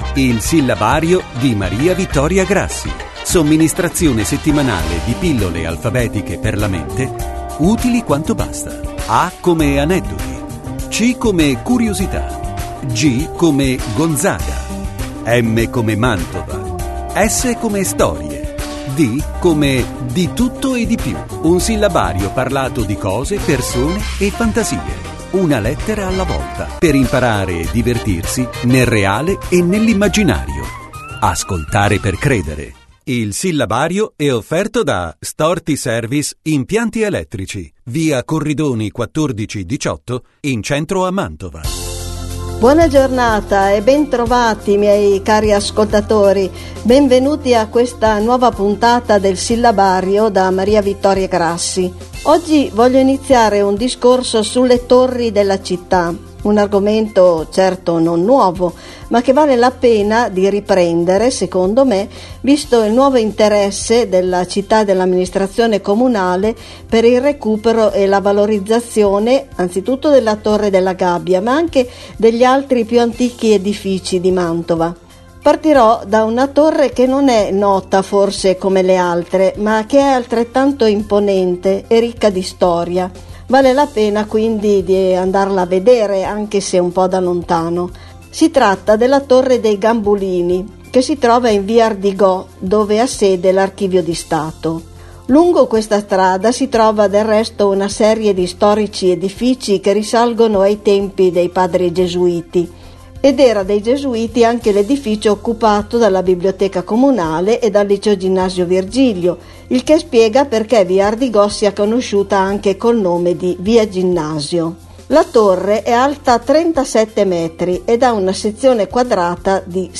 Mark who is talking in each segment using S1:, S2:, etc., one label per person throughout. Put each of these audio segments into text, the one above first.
S1: Il sillabario di Maria Vittoria Grassi. Somministrazione settimanale di pillole alfabetiche per la mente, utili quanto basta. A come aneddoti, C come curiosità, G come Gonzaga, M come Mantova, S come storie, D come di tutto e di più. Un sillabario parlato di cose, persone e fantasie. Una lettera alla volta, per imparare e divertirsi nel reale e nell'immaginario. Ascoltare per credere. Il sillabario è offerto da Storti Service Impianti Elettrici, via Corridoni 1418, in centro a Mantova.
S2: Buona giornata e ben trovati, miei cari ascoltatori. Benvenuti a questa nuova puntata del sillabario da Maria Vittoria Grassi. Oggi voglio iniziare un discorso sulle torri della città, un argomento certo non nuovo, ma che vale la pena di riprendere, secondo me, visto il nuovo interesse della città e dell'amministrazione comunale per il recupero e la valorizzazione anzitutto della Torre della Gabbia, ma anche degli altri più antichi edifici di Mantova. Partirò da una torre che non è nota forse come le altre, ma che è altrettanto imponente e ricca di storia. Vale la pena quindi di andarla a vedere, anche se un po' da lontano. Si tratta della Torre dei Gambulini, che si trova in via Ardigò, dove ha sede l'Archivio di Stato. Lungo questa strada si trova del resto una serie di storici edifici che risalgono ai tempi dei padri gesuiti. Ed era dei gesuiti anche l'edificio occupato dalla biblioteca comunale e dal liceo ginnasio Virgilio, il che spiega perché via Ardigò sia conosciuta anche col nome di via Ginnasio. La torre è alta 37 metri ed ha una sezione quadrata di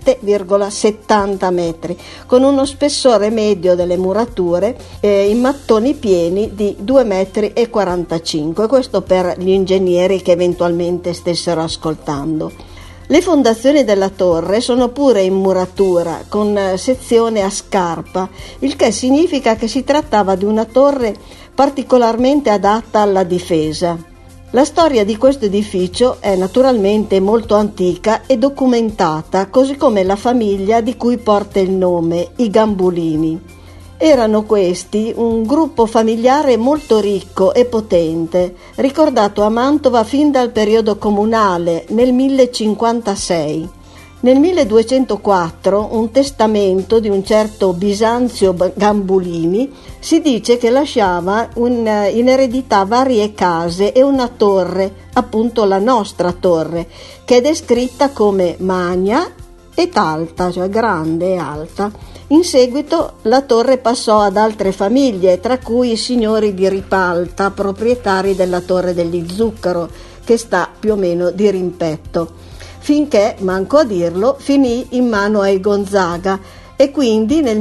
S2: 7,70 metri, con uno spessore medio delle murature in mattoni pieni di 2,45 metri, questo per gli ingegneri che eventualmente stessero ascoltando. Le fondazioni della torre sono pure in muratura, con sezione a scarpa, il che significa che si trattava di una torre particolarmente adatta alla difesa. La storia di questo edificio è naturalmente molto antica e documentata, così come la famiglia di cui porta il nome, i Gambulini. Erano questi un gruppo familiare molto ricco e potente, ricordato a Mantova fin dal periodo comunale, nel 1056. Nel 1204 un testamento di un certo Bisanzio Gambulini si dice che lasciava in eredità varie case e una torre, appunto la nostra torre, che è descritta come magna ed alta, cioè grande e alta. In seguito la torre passò ad altre famiglie, tra cui i signori di Ripalta, proprietari della Torre degli Zuccaro, che sta più o meno di rimpetto, finché, manco a dirlo, finì in mano ai Gonzaga e quindi nel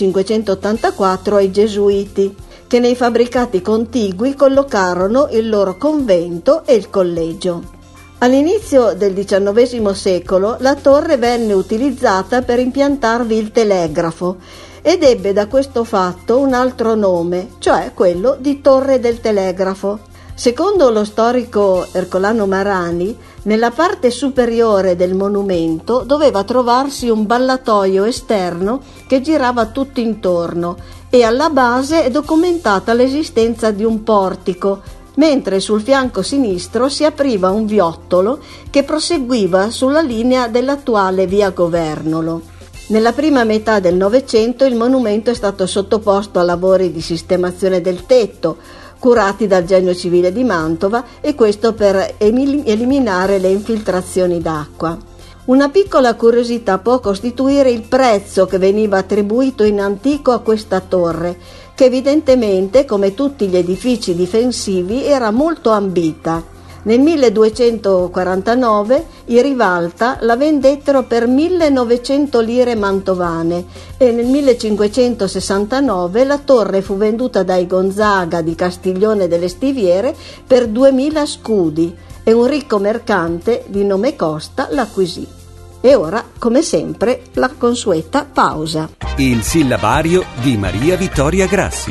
S2: 1584 ai Gesuiti, che nei fabbricati contigui collocarono il loro convento e il collegio. All'inizio del XIX secolo la torre venne utilizzata per impiantarvi il telegrafo ed ebbe da questo fatto un altro nome, cioè quello di Torre del Telegrafo. Secondo lo storico Ercolano Marani, nella parte superiore del monumento doveva trovarsi un ballatoio esterno che girava tutto intorno e alla base è documentata l'esistenza di un portico, mentre sul fianco sinistro si apriva un viottolo che proseguiva sulla linea dell'attuale via Governolo. Nella prima metà del Novecento il monumento è stato sottoposto a lavori di sistemazione del tetto, curati dal Genio Civile di Mantova, e questo per eliminare le infiltrazioni d'acqua. Una piccola curiosità può costituire il prezzo che veniva attribuito in antico a questa torre, che evidentemente, come tutti gli edifici difensivi, era molto ambita. Nel 1249 i Rivalta la vendettero per 1900 lire mantovane e nel 1569 la torre fu venduta dai Gonzaga di Castiglione delle Stiviere per 2000 scudi e un ricco mercante di nome Costa l'acquisì. E ora, come sempre, la consueta pausa.
S1: Il sillabario di Maria Vittoria Grassi.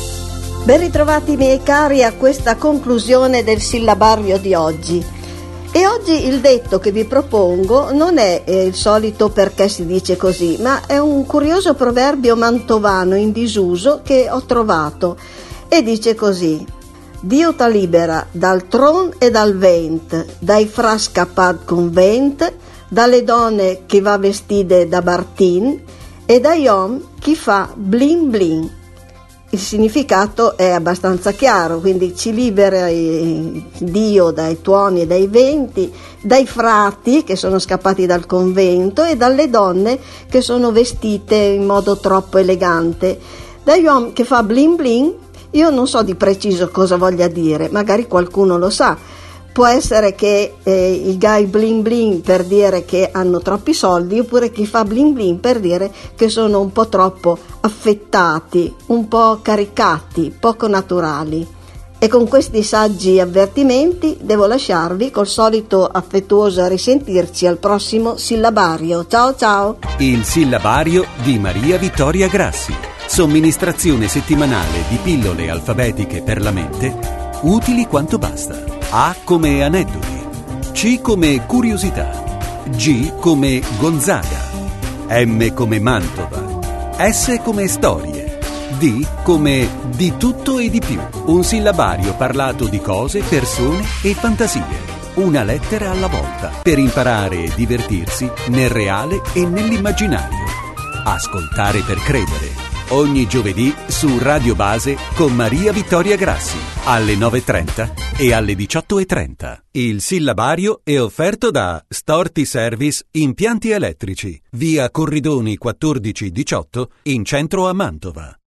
S2: Ben ritrovati miei cari a questa conclusione del sillabario di oggi. E oggi il detto che vi propongo non è il solito perché si dice così, ma è un curioso proverbio mantovano in disuso che ho trovato e dice così: Dio ta libera dal tron e dal vent, dai fra scappat convent, dalle donne che va vestite da Bartin e dagli om chi fa blin blin. Il significato è abbastanza chiaro, quindi ci libera Dio dai tuoni e dai venti, dai frati che sono scappati dal convento e dalle donne che sono vestite in modo troppo elegante. Dagli uomini che fa blin blin, io non so di preciso cosa voglia dire, magari qualcuno lo sa. Può essere che i guy blin blin per dire che hanno troppi soldi, oppure chi fa blin blin per dire che sono un po' troppo affettati, un po' caricati, poco naturali. E con questi saggi avvertimenti devo lasciarvi col solito affettuoso risentirci al prossimo sillabario. Ciao ciao!
S1: Il sillabario di Maria Vittoria Grassi. Somministrazione settimanale di pillole alfabetiche per la mente, utili quanto basta. A come aneddoti, C come curiosità, G come Gonzaga, M come Mantova, S come storie, D come di tutto e di più. Un sillabario parlato di cose, persone e fantasie. Una lettera alla volta per imparare e divertirsi nel reale e nell'immaginario. Ascoltare per credere. Ogni giovedì su Radio Base con Maria Vittoria Grassi alle 9:30 e alle 18:30. Il sillabario è offerto da Storti Service Impianti Elettrici, via Corridoni 1418 in centro a Mantova.